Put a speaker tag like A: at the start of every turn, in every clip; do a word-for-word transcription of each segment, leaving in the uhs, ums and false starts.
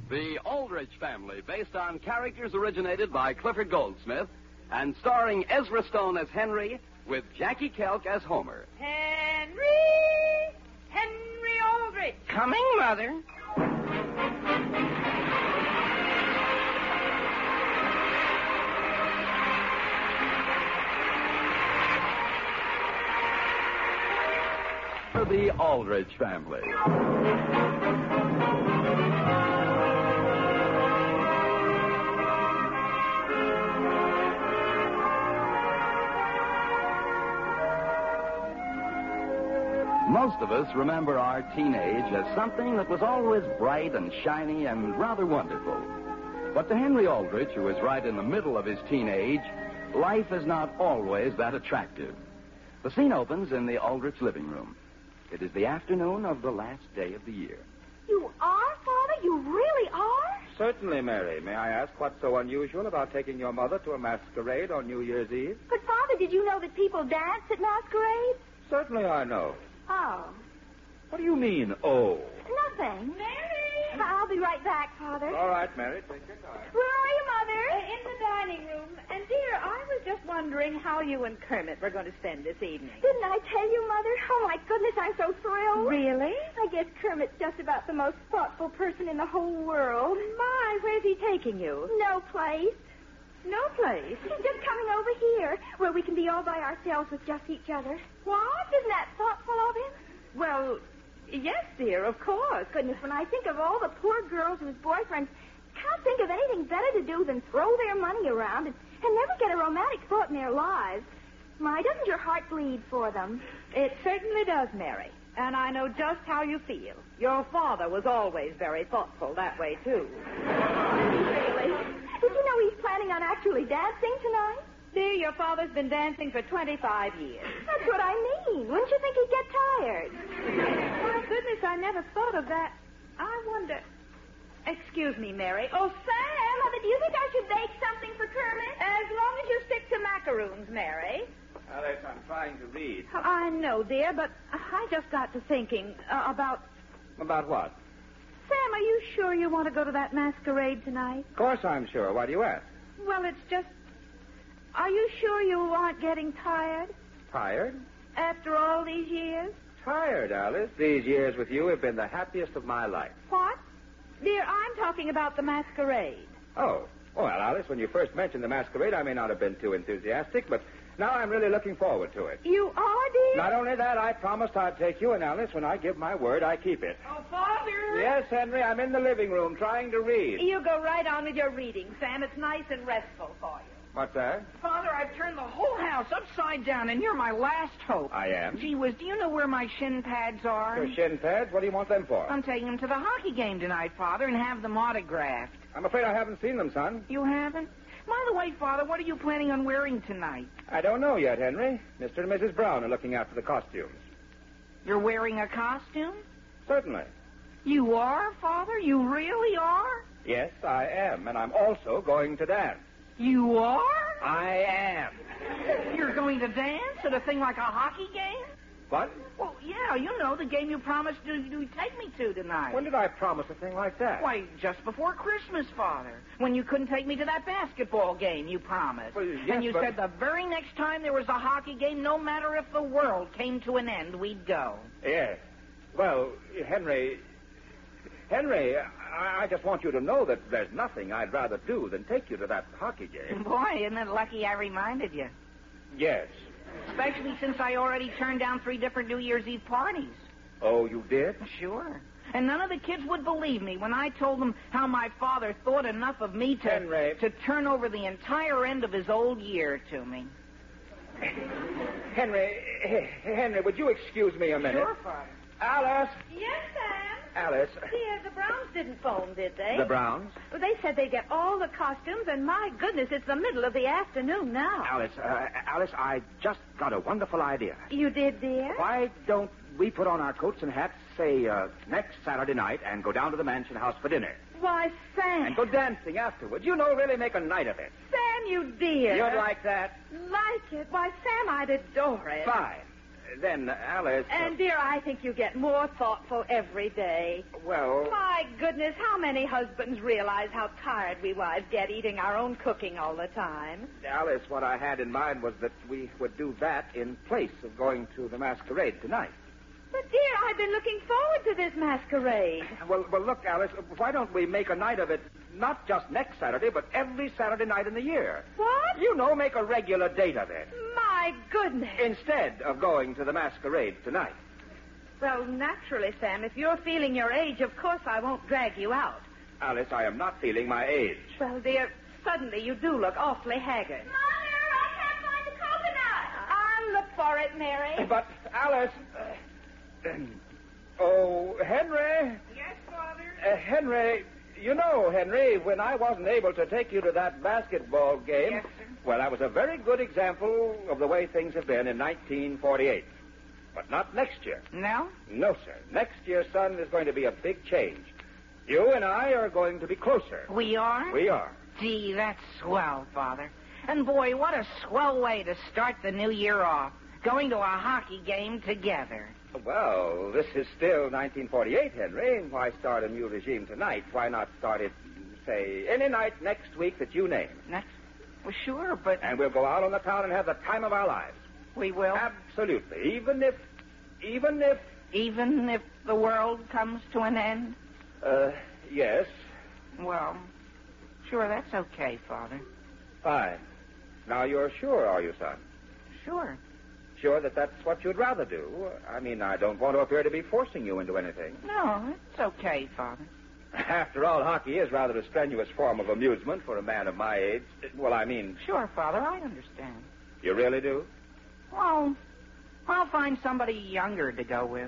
A: The Aldrich Family, based on characters originated by Clifford Goldsmith and starring Ezra Stone as Henry with Jackie Kelk as Homer.
B: Henry! Henry Aldrich!
C: Coming, Mother.
A: The Aldrich Family. Most of us remember our teenage as something that was always bright and shiny and rather wonderful. But to Henry Aldrich, who is right in the middle of his teenage, life is not always that attractive. The scene opens in the Aldrich living room. It is the afternoon of the last day of the year.
D: You are, Father? You really are?
E: Certainly, Mary. May I ask what's so unusual about taking your mother to a masquerade on New Year's Eve?
D: But, Father, did you know that people dance at masquerades?
E: Certainly I know.
D: Oh.
E: What do you mean, oh?
D: Nothing.
B: Mary!
D: I'll be right back, Father.
E: All right, Mary. Take your time.
D: Where are you, Mother?
B: Uh, in the dining room. And, dear, I was just wondering how you and Kermit were going to spend this evening.
D: Didn't I tell you, Mother? Oh, my goodness, I'm so thrilled.
B: Really?
D: I guess Kermit's just about the most thoughtful person in the whole world.
B: My, where's he taking you?
D: No place.
B: No place.
D: He's just coming over here, where we can be all by ourselves with just each other.
B: What?
D: Isn't that thoughtful of him?
B: Well, yes, dear, of course.
D: Goodness, when I think of all the poor girls whose boyfriends can't think of anything better to do than throw their money around and, and never get a romantic thought in their lives. My, doesn't your heart bleed for them?
B: It certainly does, Mary. And I know just how you feel. Your father was always very thoughtful that way, too.
D: Really? Did you know he's planning on actually dancing tonight?
B: Dear, your father's been dancing for twenty-five years.
D: That's what I mean. Wouldn't you think he'd get tired?
B: My goodness, I never thought of that. I wonder... Excuse me, Mary. Oh, Sam!
D: Mother, do you think I should bake something for Kermit?
B: As long as you stick to macaroons, Mary.
E: Alice, I'm trying to read.
B: I know, dear, but I just got to thinking uh, about...
E: About what?
B: Sam, are you sure you want to go to that masquerade tonight?
E: Of course I'm sure. Why do you ask?
B: Well, it's just... Are you sure you aren't getting tired
E: Tired?
B: after all these years?
E: Tired, Alice. These years with you have been the happiest of my life.
B: What? Dear, I'm talking about the masquerade.
E: Oh. Well, Alice, when you first mentioned the masquerade, I may not have been too enthusiastic, but now I'm really looking forward to it.
B: You are, dear?
E: Not only that, I promised I'd take you, and Alice, when I give my word, I keep it.
B: Oh, Father!
E: Yes, Henry, I'm in the living room trying to read.
B: You go right on with your reading, Sam. It's nice and restful for you.
E: What's that?
C: Father, I've turned the whole house upside down, and you're my last hope.
E: I am.
C: Gee whiz, do you know where my shin pads are?
E: Your shin pads? What do you want them for?
C: I'm taking them to the hockey game tonight, Father, and have them autographed.
E: I'm afraid I haven't seen them, son.
C: You haven't? By the way, Father, what are you planning on wearing tonight?
E: I don't know yet, Henry. Mister and Missus Brown are looking after the costumes.
C: You're wearing a costume?
E: Certainly.
C: You are, Father? You really are?
E: Yes, I am, and I'm also going to dance.
C: You are?
E: I am.
C: You're going to dance at a thing like a hockey game?
E: What?
C: Well, yeah, you know, the game you promised to, to take me to tonight.
E: When did I promise a thing like that?
C: Why, just before Christmas, Father. When you couldn't take me to that basketball game you promised.
E: Well, yes,
C: and you
E: but...
C: said the very next time there was a hockey game, no matter if the world came to an end, we'd go.
E: Yes. Well, Henry... Henry, I, I just want you to know that there's nothing I'd rather do than take you to that hockey game.
C: Boy, isn't it lucky I reminded you?
E: Yes.
C: Especially since I already turned down three different New Year's Eve parties.
E: Oh, you did?
C: Sure. And none of the kids would believe me when I told them how my father thought enough of me to,
E: Henry.
C: to turn over the entire end of his old year to me.
E: Henry, Henry, would you excuse me a minute?
C: Sure, Father.
E: Alice!
B: Yes, Sam?
E: Alice.
B: Dear, the Browns didn't phone, did they?
E: The Browns?
B: Well, they said they'd get all the costumes, and my goodness, it's the middle of the afternoon now.
E: Alice, uh, Alice, I just got a wonderful idea.
B: You did, dear?
E: Why don't we put on our coats and hats, say, uh, next Saturday night and go down to the Mansion House for dinner?
B: Why, Sam.
E: And go dancing afterwards. You know, really make a night of it.
B: Sam, you dear.
E: You'd like that?
B: Like it? Why, Sam, I'd adore it.
E: Fine. then, Alice... uh,
B: And, dear, I think you get more thoughtful every day.
E: Well...
B: My goodness, how many husbands realize how tired we wives get eating our own cooking all the time?
E: Alice, what I had in mind was that we would do that in place of going to the masquerade tonight.
B: But, dear, I've been looking forward to this masquerade.
E: Well, well, look, Alice, why don't we make a night of it not just next Saturday, but every Saturday night in the year?
B: What?
E: You know, make a regular date of it.
B: My goodness.
E: Instead of going to the masquerade tonight.
B: Well, naturally, Sam, if you're feeling your age, of course I won't drag you out.
E: Alice, I am not feeling my age.
B: Well, dear, suddenly you do look awfully haggard.
D: Mother, I can't find the coconut.
B: I'll look for it, Mary.
E: But, Alice... Uh, oh, Henry...
C: Yes, Father?
E: Uh, Henry, you know, Henry, when I wasn't able to take you to that basketball game...
C: Yes, sir.
E: Well, that was a very good example of the way things have been in nineteen forty-eight. But not next year.
C: No?
E: No, sir. Next year, son, is going to be a big change. You and I are going to be closer.
C: We are?
E: We are.
C: Gee, that's swell, Father. And, boy, what a swell way to start the new year off. Going to a hockey game together.
E: Well, this is still nineteen forty-eight, Henry. Why start a new regime tonight? Why not start it, say, any night next week that you name?
C: Next? Well, sure, but
E: And we'll go out on the town and have the time of our lives.
C: we will.
E: Absolutely. Even if, even if,
C: Even if the world comes to an end?
E: uh, yes.
C: Well, sure, that's okay, Father.
E: Fine. Now you're sure, are you, son?
C: Sure.
E: Sure that that's what you'd rather do? I mean, I don't want to appear to be forcing you into anything.
C: No, it's okay, Father.
E: After all, hockey is rather a strenuous form of amusement for a man of my age. Well, I mean,
C: Sure, Father, I understand.
E: you really do?
C: Well, I'll find somebody younger to go with.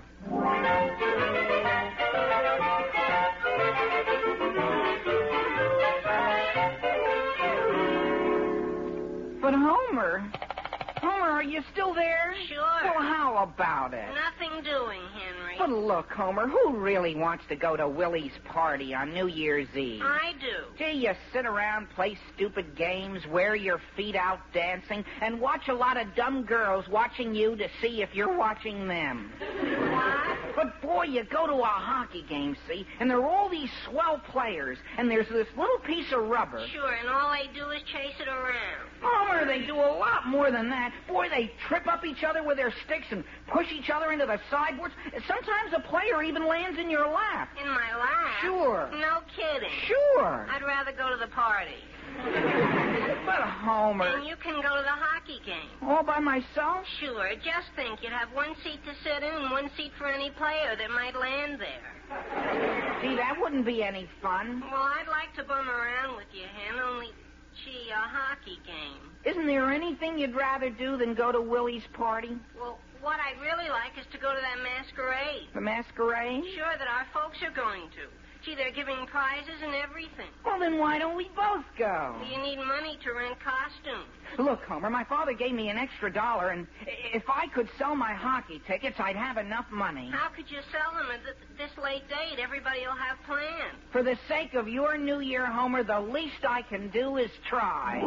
C: But Homer, Homer, are you still there?
F: Sure.
C: Well, how about it?
F: Nothing doing, Henry.
C: But look, Homer, who really wants to go to Willie's party on New Year's Eve?
F: I do.
C: Gee, you sit around, play stupid games, wear your feet out dancing, and watch a lot of dumb girls watching you to see if you're watching them.
F: What?
C: But, boy, you go to a hockey game, see, and there are all these swell players, and there's this little piece of rubber.
F: Sure, and all they do is chase it around.
C: Homer, they do a lot more than that. Boy, they trip up each other with their sticks and push each other into the sideboards. Sometimes a player even lands in your lap.
F: In my lap?
C: Sure.
F: No kidding.
C: Sure.
F: I'd rather go to the party.
C: But, Homer,
F: And you can go to the hockey game.
C: all by myself?
F: Sure, just think. You'd have one seat to sit in and one seat for any player that might land there.
C: Gee, that wouldn't be any fun.
F: Well, I'd like to bum around with you, Hen, only, gee, a hockey game.
C: Isn't there anything you'd rather do than go to Willie's party?
F: Well, what I'd really like is to go to that masquerade.
C: The masquerade?
F: Sure, that our folks are going to. Gee, they're giving prizes and everything.
C: Well, then why don't we both go?
F: You need money to rent costumes.
C: Look, Homer, my father gave me an extra dollar, and if I could sell my hockey tickets, I'd have enough money.
F: How could you sell them at th- this late date? Everybody will have plans.
C: For the sake of your New Year, Homer, the least I can do is try.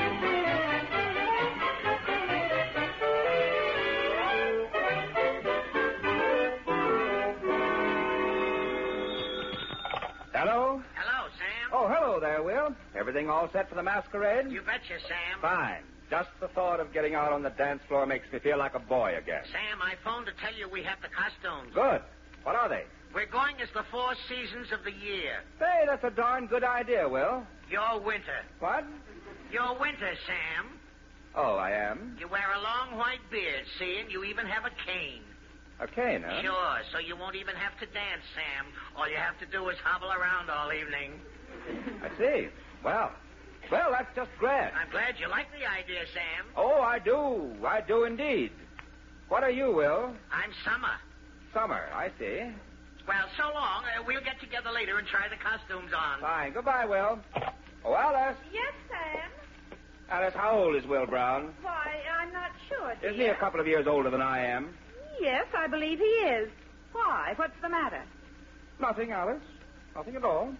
E: Hello?
G: Hello, Sam.
E: Oh, hello there, Will. Everything all set for the masquerade?
G: You betcha, Sam.
E: Fine. Just the thought of getting out on the dance floor makes me feel like a boy again.
G: Sam, I phoned to tell you we have the costumes.
E: Good. What are they?
G: We're going as the four seasons of the year.
E: Hey, that's a darn good idea, Will.
G: Your winter.
E: What?
G: Your winter, Sam.
E: Oh, I am?
G: You wear a long white beard, see, and you even have a cane.
E: A cane, huh?
G: Sure, so you won't even have to dance, Sam. All you have to do is hobble around all evening.
E: I see. Well, well, that's just grand.
G: I'm glad you like the idea, Sam.
E: Oh, I do. I do indeed. What are you, Will?
G: I'm Summer.
E: Summer, I see.
G: Well, so long. Uh, we'll get together later and try the costumes on.
E: Fine. Goodbye, Will. Oh, Alice.
B: Yes, Sam?
E: Alice, how old is Will Brown?
B: Why, I'm not sure, dear.
E: Isn't he a couple of years older than I am?
B: Yes, I believe he is. Why? What's the matter?
E: Nothing, Alice. Nothing at all.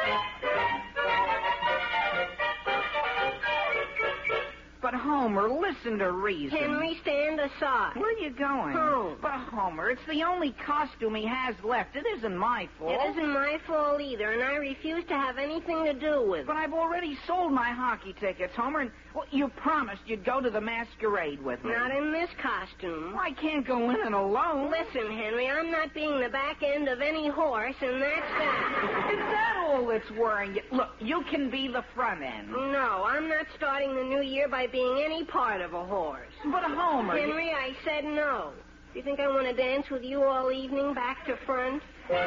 C: But, Homer, listen. listen to reason.
F: Henry, stand aside.
C: Where are you going?
F: Home.
C: But, Homer, it's the only costume he has left. It isn't my fault.
F: It isn't my fault either, and I refuse to have anything to do with it.
C: But I've already sold my hockey tickets, Homer, and well, you promised you'd go to the masquerade with me.
F: Not in this costume.
C: I can't go in it alone.
F: Listen, Henry, I'm not being the back end of any horse, and that's that.
C: Is that all that's worrying you? Look, you can be the front end.
F: No, I'm not starting the new year by being any part of a horse.
C: But, Homer...
F: Henry,
C: you...
F: I said no. Do you think I want to dance with you all evening, back to front?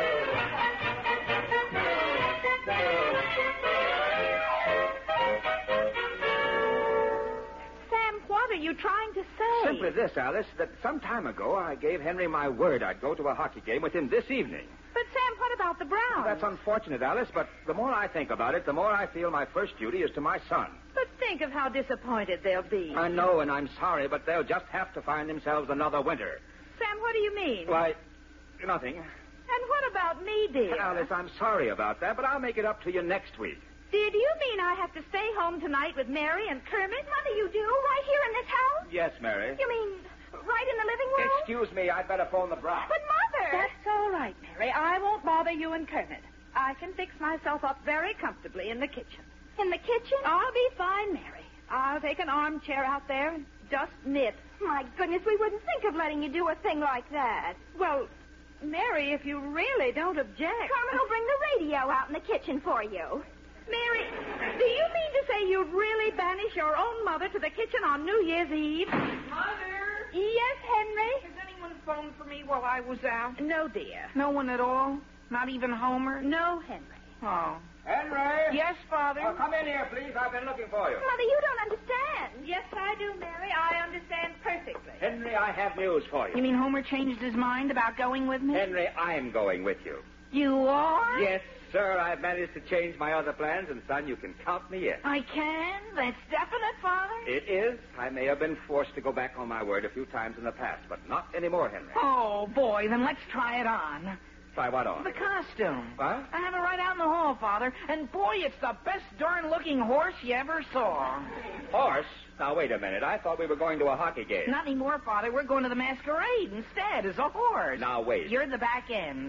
B: What are you trying to say?
E: Simply this, Alice, that some time ago I gave Henry my word I'd go to a hockey game with him this evening.
B: But, Sam, what about the Browns?
E: That's unfortunate, Alice, but the more I think about it, the more I feel my first duty is to my son.
B: But think of how disappointed they'll be.
E: I know, and I'm sorry, but they'll just have to find themselves another winter.
B: Sam, what do you mean?
E: Why, nothing.
B: And what about me, dear?
E: Alice, I'm sorry about that, but I'll make it up to you next week.
B: Dear, do you mean I have to stay home tonight with Mary and Kermit? Mother, you do? Right here in this house?
E: Yes, Mary.
D: You mean right in the living room?
E: Excuse me, I'd better phone the Browns.
D: But, Mother...
B: That's all right, Mary. I won't bother you and Kermit. I can fix myself up very comfortably in the kitchen.
D: In the kitchen?
B: I'll be fine, Mary. I'll take an armchair out there and just knit.
D: My goodness, we wouldn't think of letting you do a thing like that.
B: Well, Mary, if you really don't object...
D: Kermit will bring the radio out in the kitchen for you.
B: Mary, do you mean to say you'd really banish your own mother to the kitchen on New Year's Eve?
C: Mother?
B: Yes, Henry?
C: Has anyone phoned for me while I was out?
B: No, dear.
C: No one at all? Not even Homer?
B: No, Henry.
C: Oh.
E: Henry!
C: Yes, Father?
E: Oh, come in here, please. I've been looking for you.
D: Mother, you don't understand.
B: Yes, I do, Mary. I understand perfectly.
E: Henry, I have news for you.
C: You mean Homer changed his mind about going with me?
E: Henry, I'm going with you.
C: You are?
E: Yes, sir. I've managed to change my other plans, and, son, you can count me in.
C: I can? That's definite, Father?
E: It is. I may have been forced to go back on my word a few times in the past, but not anymore, Henry.
C: Oh, boy, then let's try it on.
E: Try what on?
C: The costume.
E: What?
C: I have it right out in the hall, Father. And, boy, it's the best darn-looking horse you ever saw.
E: Horse? Now, wait a minute. I thought we were going to a hockey game.
C: Not anymore, Father. We're going to the masquerade instead as a horse.
E: Now, wait.
C: You're the back end.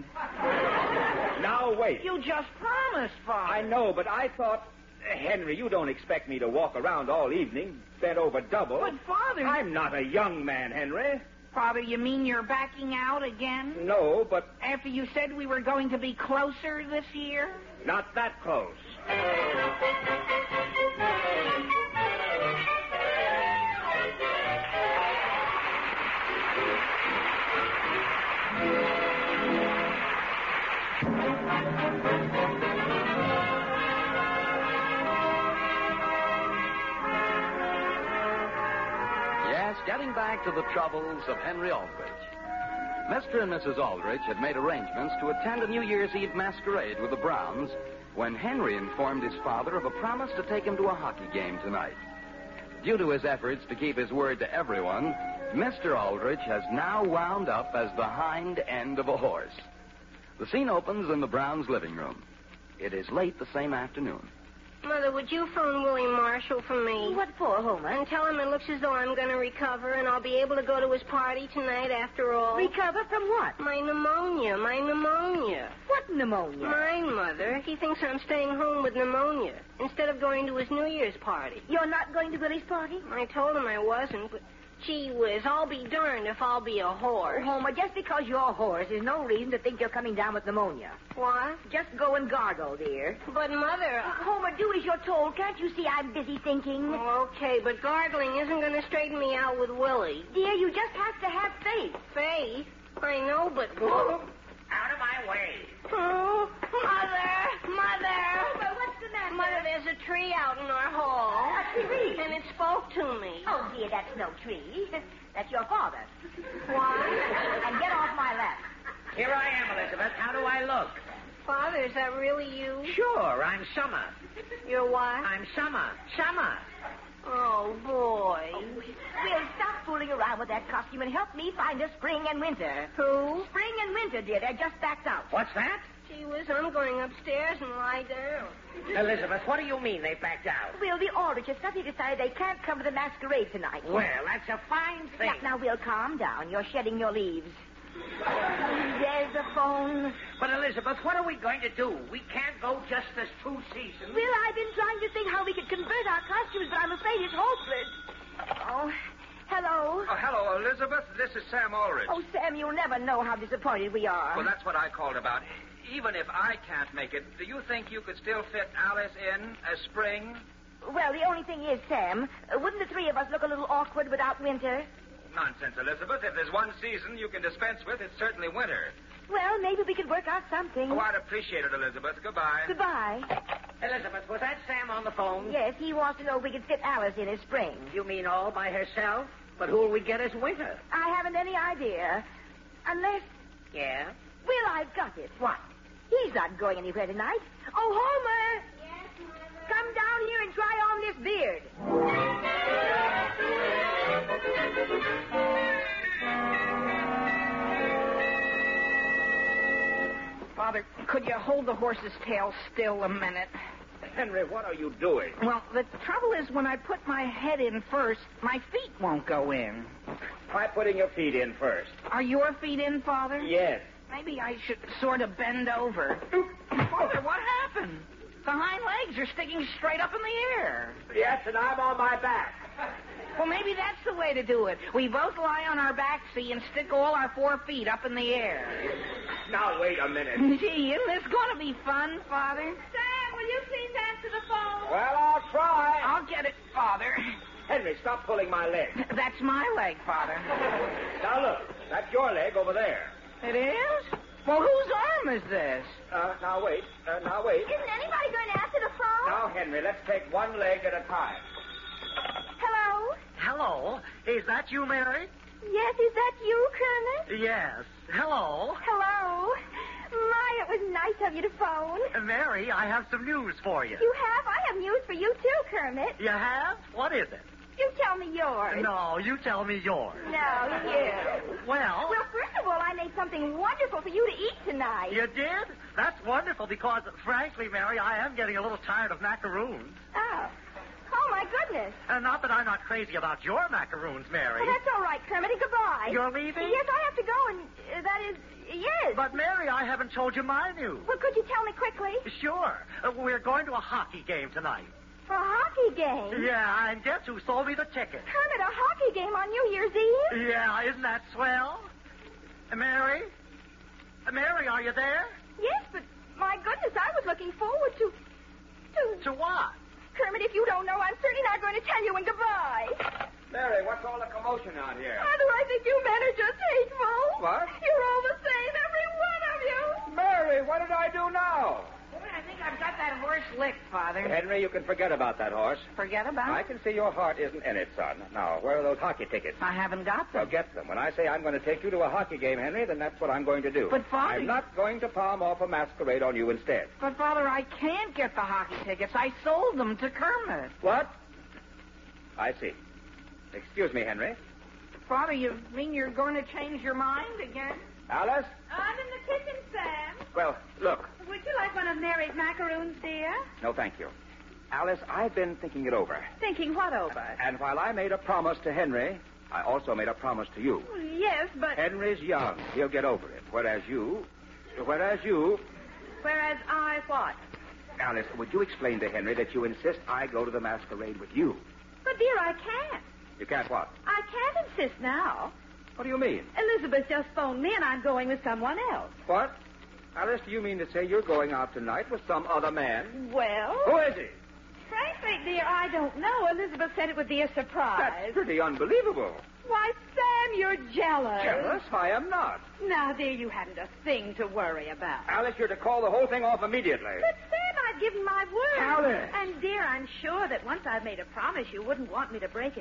E: Now, wait.
C: You just promised, Father.
E: I know, but I thought... Henry, you don't expect me to walk around all evening, bent over double.
C: But, Father...
E: I'm not a young man, Henry.
C: Father, you mean you're backing out again?
E: No, but...
C: After you said we were going to be closer this year?
E: Not that close.
A: Getting back to the troubles of Henry Aldrich. Mister and Missus Aldrich had made arrangements to attend a New Year's Eve masquerade with the Browns when Henry informed his father of a promise to take him to a hockey game tonight. Due to his efforts to keep his word to everyone, Mister Aldrich has now wound up as the hind end of a horse. The scene opens in the Browns' living room. It is late the same afternoon.
F: Mother, would you phone Willie Marshall for me?
B: What for, Homer?
F: And tell him it looks as though I'm going to recover and I'll be able to go to his party tonight after all.
B: Recover from what?
F: My pneumonia, my pneumonia.
B: What pneumonia?
F: Mine, Mother. He thinks I'm staying home with pneumonia instead of going to his New Year's party.
B: You're not going to Willie's party?
F: I told him I wasn't, but gee whiz, I'll be darned if I'll be a horse.
B: Oh, Homer, just because you're a horse is no reason to think you're coming down with pneumonia.
F: What?
B: Just go and gargle, dear.
F: But, Mother...
B: Uh, Homer, do as you're told. Can't you see I'm busy thinking?
F: Oh, okay, but gargling isn't going to straighten me out with Willie.
B: Dear, you just have to have faith.
F: Faith? I know, but...
G: Out of my way.
F: Oh, Mother! Mother!
B: Homer, what's the matter?
F: Mother, there's a tree out in our hall.
B: A tree?
F: And it spoke to me.
B: Oh, dear, that's no tree. That's your father.
F: Why?
B: And get off my lap.
G: Here I am, Elizabeth. How do I look?
F: Father, is that really you?
G: Sure, I'm Summer.
F: You're what?
G: I'm Summer. Summer.
F: Oh, boy.
B: Will, stop fooling around with that costume and help me find a spring and winter.
F: Who?
B: Spring and winter, dear. They're just backed out.
G: What's that?
F: Gee, Gee whiz, I'm going upstairs and lie down.
G: Elizabeth, what do you mean they backed out?
H: Will, the Aldriches suddenly decided they can't come to the masquerade tonight.
G: Well, that's a fine thing.
H: Now, now, Will, calm down. You're shedding your leaves. There's the phone.
G: But, Elizabeth, what are we going to do? We can't go just as two seasons.
H: Will, I've been trying to think how we could convert our costumes, but I'm afraid it's hopeless. Oh, hello.
E: Oh, hello, Elizabeth. This is Sam Ulrich.
H: Oh, Sam, you'll never know how disappointed we are.
E: Well, that's what I called about. Even if I can't make it, do you think you could still fit Alice in as Spring?
H: Well, the only thing is, Sam, uh, wouldn't the three of us look a little awkward without Winter?
E: Nonsense, Elizabeth. If there's one season you can dispense with, it's certainly winter.
H: Well, maybe we could work out something.
E: Oh, I'd appreciate it, Elizabeth. Goodbye.
H: Goodbye.
G: Elizabeth, was that Sam on the phone?
H: Yes, he wants to know if we could fit Alice in as Spring.
G: You mean all by herself? But who'll we get as Winter?
H: I haven't any idea. Unless...
G: Yeah?
H: Well, I've got it.
G: What?
H: He's not going anywhere tonight. Oh, Homer!
F: Yes, Mother?
H: Come down here and try on this beard.
C: Father, could you hold the horse's tail still a minute?
E: Henry, what are you doing?
C: Well, the trouble is when I put my head in first, my feet won't go in.
E: Try putting your feet in first.
C: Are your feet in, Father?
E: Yes.
C: Maybe I should sort of bend over. Father, what happened? The hind legs are sticking straight up in the air.
E: Yes, and I'm on my back.
C: Well, maybe that's the way to do it. We both lie on our back, see, and stick all our four feet up in the air.
E: Now, wait a minute.
C: Gee, isn't this going to be fun, Father?
B: Sam, will you please answer the phone?
E: Well, I'll try.
C: I'll get it, Father.
E: Henry, stop pulling my leg.
C: That's my leg, Father.
E: Now, look. That's your leg over there.
C: It is? Well, whose arm is this?
E: Uh, now, wait. Uh, now, wait.
D: Isn't anybody going to answer the phone?
E: Now, Henry, let's take one leg at a time.
D: Hello?
G: Hello. Is that you, Mary?
D: Yes, is that you, Kermit?
G: Yes. Hello.
D: Hello? My, it was nice of you to phone.
G: Mary, I have some news for you.
D: You have? I have news for you, too, Kermit.
G: You have? What is it?
D: You tell me yours.
G: No, you tell me yours.
D: No, you.
G: Well...
D: Well, first of all, I made something wonderful for you to eat tonight.
G: You did? That's wonderful because, frankly, Mary, I am getting a little tired of macaroons.
D: Oh. Oh, my goodness.
G: Uh, not that I'm not crazy about your macaroons, Mary.
D: Well, that's all right, Kermit, and goodbye.
G: You're leaving?
D: Yes, I have to go, and uh, that is, yes.
G: But, Mary, I haven't told you my news.
D: Well, could you tell me quickly?
G: Sure. Uh, we're going to a hockey game tonight.
D: For a hockey game?
G: Yeah, and guess who sold me the ticket?
D: Kermit, a hockey game on New Year's Eve?
G: Yeah, isn't that swell? Uh, Mary? Uh, Mary, are you there?
D: Yes, but my goodness, I was looking forward to... To...
G: To what?
D: Kermit, if you don't know, I'm certainly not going to tell you, and goodbye.
E: Mary, what's all the commotion out here?
D: How do I think you men are just hateful?
E: What?
D: You're all the same, every one of you.
E: Mary, what did I do now?
C: Boy, I think I've got that horse licked, Father.
E: Henry, you can forget about that horse.
C: Forget about
E: I
C: it?
E: can see your heart isn't in it, son. Now, where are those hockey tickets?
C: I haven't got
E: Well,
C: them.
E: get them. When I say I'm going to take you to a hockey game, Henry, then that's what I'm going to do.
C: But, Father-
E: I'm not going to palm off a masquerade on you instead.
C: But, Father, I can't get the hockey tickets. I sold them to Kermit.
E: What? I see. Excuse me, Henry.
C: Father, you mean you're going to change your mind again?
E: Alice?
B: I'm in the kitchen, Sam.
E: Well, look.
B: Would you like one of Mary's macaroons, dear?
E: No, thank you. Alice, I've been thinking it over.
B: Thinking what over?
E: And while I made a promise to Henry, I also made a promise to you.
B: Yes, but...
E: Henry's young. He'll get over it. Whereas you... Whereas you...
B: Whereas I what?
E: Alice, would you explain to Henry that you insist I go to the masquerade with you?
B: But, dear, I can't.
E: You can't what?
B: I can't insist now.
E: What do you mean?
B: Elizabeth just phoned me, and I'm going with someone else.
E: What? Alice, do you mean to say you're going out tonight with some other man?
B: Well...
E: Who is he?
B: Frankly, dear, I don't know. Elizabeth said it would be a surprise.
E: That's pretty unbelievable.
B: Why, Sam, you're jealous.
E: Jealous? I am not.
B: Now, dear, you haven't a thing to worry about.
E: Alice, you're to call the whole thing off immediately.
B: But, Sam, I've given my word.
E: Alice!
B: And, dear, I'm sure that once I've made a promise, you wouldn't want me to break it.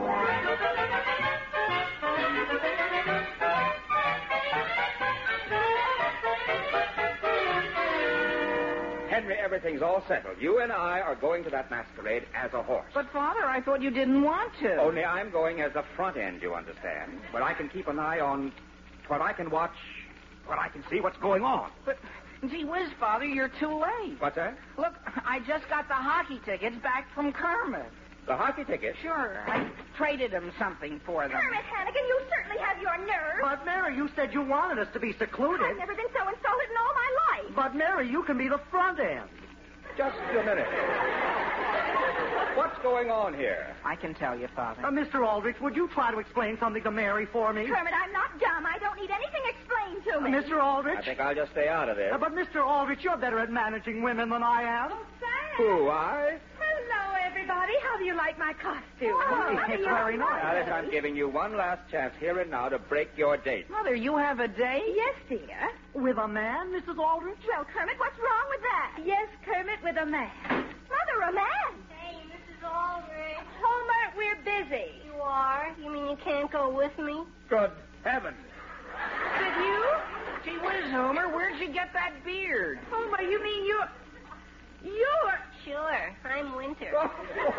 E: Henry, everything's all settled. You and I are going to that masquerade as a horse.
C: But, Father, I thought you didn't want to.
E: Only I'm going as the front end, you understand, where I can keep an eye on, where I can watch, where I can see what's going on.
C: But, Gee whiz, Father, you're too late.
E: What's that?
C: Look, I just got the hockey tickets back from Kermit.
E: The hockey ticket?
C: Sure, I traded him something for them.
D: Kermit Hannigan, you certainly have your nerve.
I: But, Mary, you said you wanted us to be secluded.
D: I've never been so insulted in all my life.
I: But, Mary, you can be the front end.
E: Just a minute. What's going on here?
C: I can tell you, Father.
I: Uh, Mister Aldrich, would you try to explain something to Mary for me?
D: Kermit, I'm not dumb. I don't need anything explained to
I: Uh,
D: me.
I: Mister Aldrich?
E: I think I'll just stay out of this.
I: Uh, but, Mister Aldrich, you're better at managing women than I am.
D: Sam.
E: Who, I?
H: Hello, everybody. How do you like my costume?
D: Oh,
I: It's very nice.
E: Alice, I'm giving you one last chance here and now to break your date.
C: Mother, you have a date?
H: Yes, dear.
I: With a man, Missus Aldrich?
D: Well, Kermit, what's wrong with that?
H: Yes, Kermit, with a man.
D: Mother, a man.
F: Hey, Missus Aldrich.
H: Homer, we're busy.
F: You are? You mean you can't go with me?
E: Good heavens.
H: With you?
C: Gee whiz, Homer, where'd you get that beard?
H: Homer, you mean you're... You're...
F: Sure. I'm Winter.
H: Sam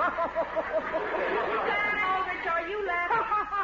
H: Aldrich, are you laughing?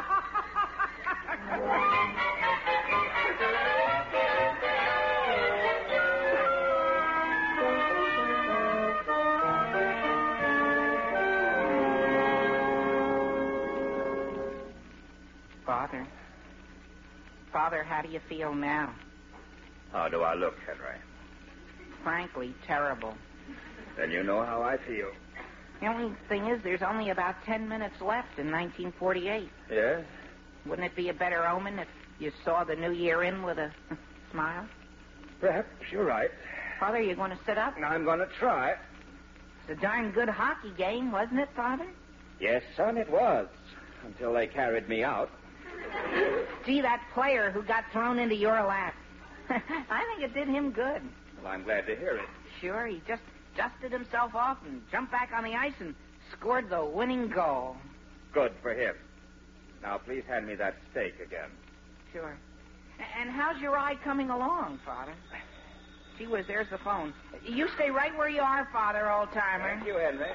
C: Father. Father, how do you feel now?
E: How do I look, Henry?
C: Frankly, terrible.
E: Then you know how I feel.
C: The only thing is, there's only about ten minutes left in nineteen forty-eight.
E: Yes?
C: Wouldn't it be a better omen if you saw the new year in with a smile?
E: Perhaps you're right.
C: Father, you going to sit up?
E: I'm going to try.
C: It's a darn good hockey game, wasn't it, Father?
E: Yes, son, it was. Until they carried me out.
C: Gee, that player who got thrown into your lap. I think it did him good.
E: Well, I'm glad to hear it.
C: Sure, he just dusted himself off and jumped back on the ice and scored the winning goal.
E: Good for him. Now, please hand me that steak again.
C: Sure. A- And how's your ride coming along, Father? Gee whiz, there's the phone. You stay right where you are, Father, old-timer.
E: Thank you, Henry.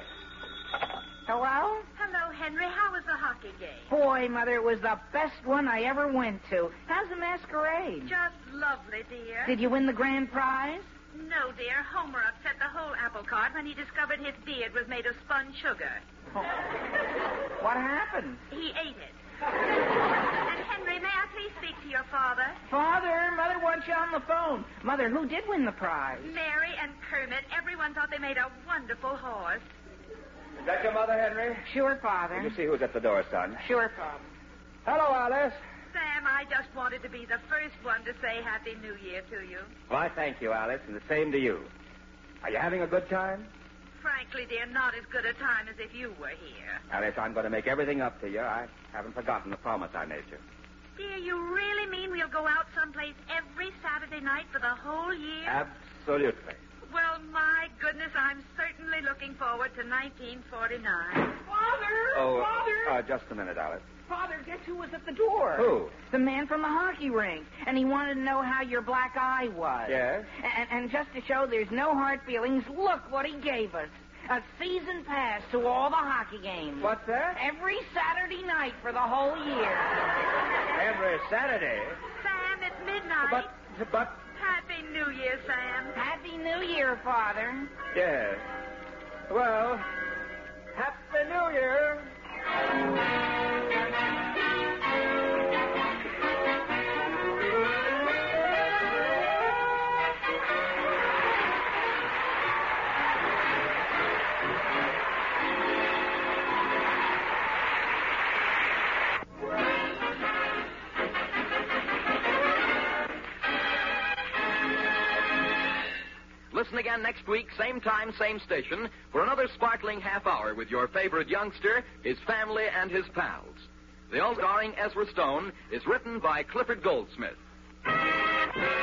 C: Hello?
H: Hello, Henry. How was the hockey game?
C: Boy, Mother, it was the best one I ever went to. How's the masquerade?
H: Just lovely, dear.
C: Did you win the grand prize?
H: No, dear. Homer upset the whole apple cart when he discovered his beard was made of spun sugar.
C: Oh. What happened?
H: He ate it. And, Henry, may I please speak to your father?
C: Father, Mother wants you on the phone. Mother, who did win the prize?
H: Mary and Kermit, everyone thought they made a wonderful horse.
E: Is that your mother, Henry?
C: Sure, Father.
E: Will you see who's at the door, son?
C: Sure, Father.
E: Hello, Alice.
H: Sam, I just wanted to be the first one to say Happy New Year to you.
E: Why, thank you, Alice, and the same to you. Are you having a good time?
H: Frankly, dear, not as good a time as if you were here.
E: Alice, I'm going to make everything up to you. I haven't forgotten the promise I made you.
H: Dear, you really mean we'll go out someplace every Saturday night for the whole year?
E: Absolutely.
H: Well, my goodness, I'm certainly looking forward to nineteen forty-nine.
C: Father!
E: Oh,
C: Father!
E: uh, just a minute, Alice.
C: Father, guess who was at the door?
E: Who?
C: The man from the hockey rink. And he wanted to know how your black eye was.
E: Yes?
C: And, and just to show there's no hard feelings, look what he gave us. A season pass to all the hockey games.
E: What's that?
C: Every Saturday night for the whole year.
E: Every Saturday.
H: Sam, it's midnight.
E: But, but,
H: Happy New Year, Sam.
C: Happy New Year, Father.
E: yes. Well, Happy New Year.
A: Listen again next week, same time, same station, for another sparkling half hour with your favorite youngster, his family, and his pals. The all starring Ezra Stone is written by Clifford Goldsmith.